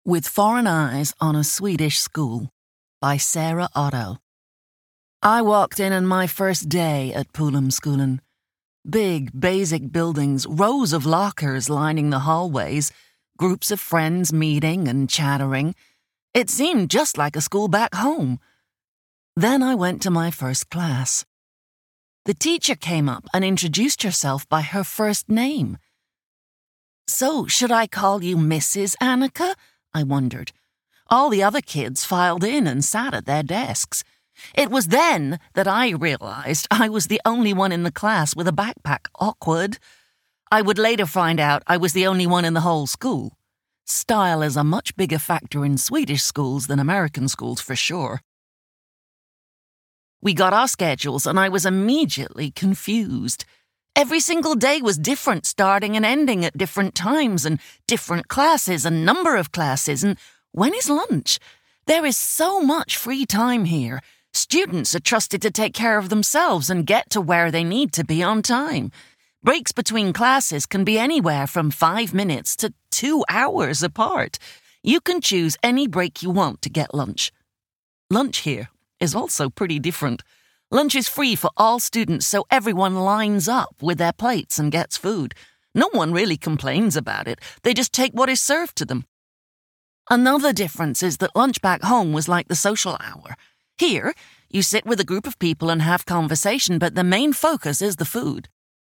With Foreign Eyes on a Swedish School by Sarah Otto. I walked in on my first day at Polhemskolan. Big, basic buildings, rows of lockers lining the hallways, groups of friends meeting and chattering. It seemed just like a school back home. Then I went to my first class. The teacher came up and introduced herself by her first name. "So, should I call you Mrs. Annika?" I wondered. All the other kids filed in and sat at their desks. It was then that I realized I was the only one in the class with a backpack. Awkward. I would later find out I was the only one in the whole school. Style is a much bigger factor in Swedish schools than American schools, for sure. We got our schedules and I was immediately confused. Every single day was different, starting and ending at different times, and different classes and number of classes, and when is lunch? There is so much free time here. Students are trusted to take care of themselves and get to where they need to be on time. Breaks between classes can be anywhere from 5 minutes to 2 hours apart. You can choose any break you want to get lunch. Lunch here is also pretty different. Lunch is free for all students, so everyone lines up with their plates and gets food. No one really complains about it. They just take what is served to them. Another difference is that lunch back home was like the social hour. Here, you sit with a group of people and have conversation, but the main focus is the food.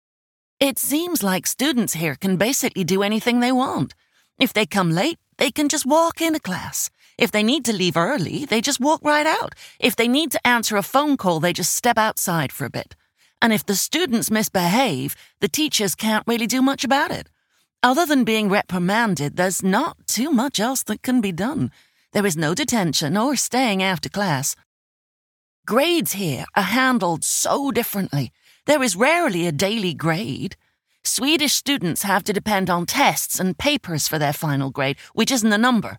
It seems like students here can basically do anything they want. If they come late, they can just walk into class. If they need to leave early, they just walk right out. If they need to answer a phone call, they just step outside for a bit. And if the students misbehave, the teachers can't really do much about it. Other than being reprimanded, there's not too much else that can be done. There is no detention or staying after class. Grades here are handled so differently. There is rarely a daily grade. Swedish students have to depend on tests and papers for their final grade, which isn't a number.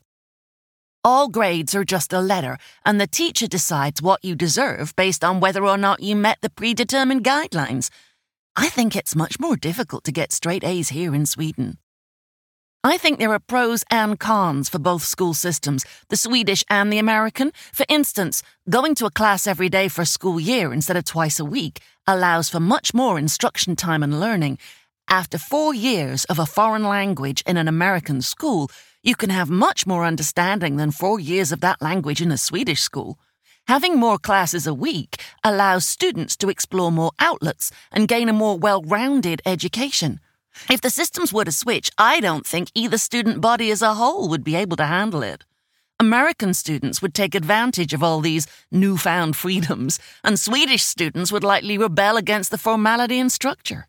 All grades are just a letter, and the teacher decides what you deserve based on whether or not you met the predetermined guidelines. I think it's much more difficult to get straight A's here in Sweden. I think there are pros and cons for both school systems, the Swedish and the American. For instance, going to a class every day for a school year instead of twice a week allows for much more instruction time and learning. After 4 years of a foreign language in an American school, you can have much more understanding than 4 years of that language in a Swedish school. Having more classes a week allows students to explore more outlets and gain a more well-rounded education. If the systems were to switch, I don't think either student body as a whole would be able to handle it. American students would take advantage of all these newfound freedoms, and Swedish students would likely rebel against the formality and structure.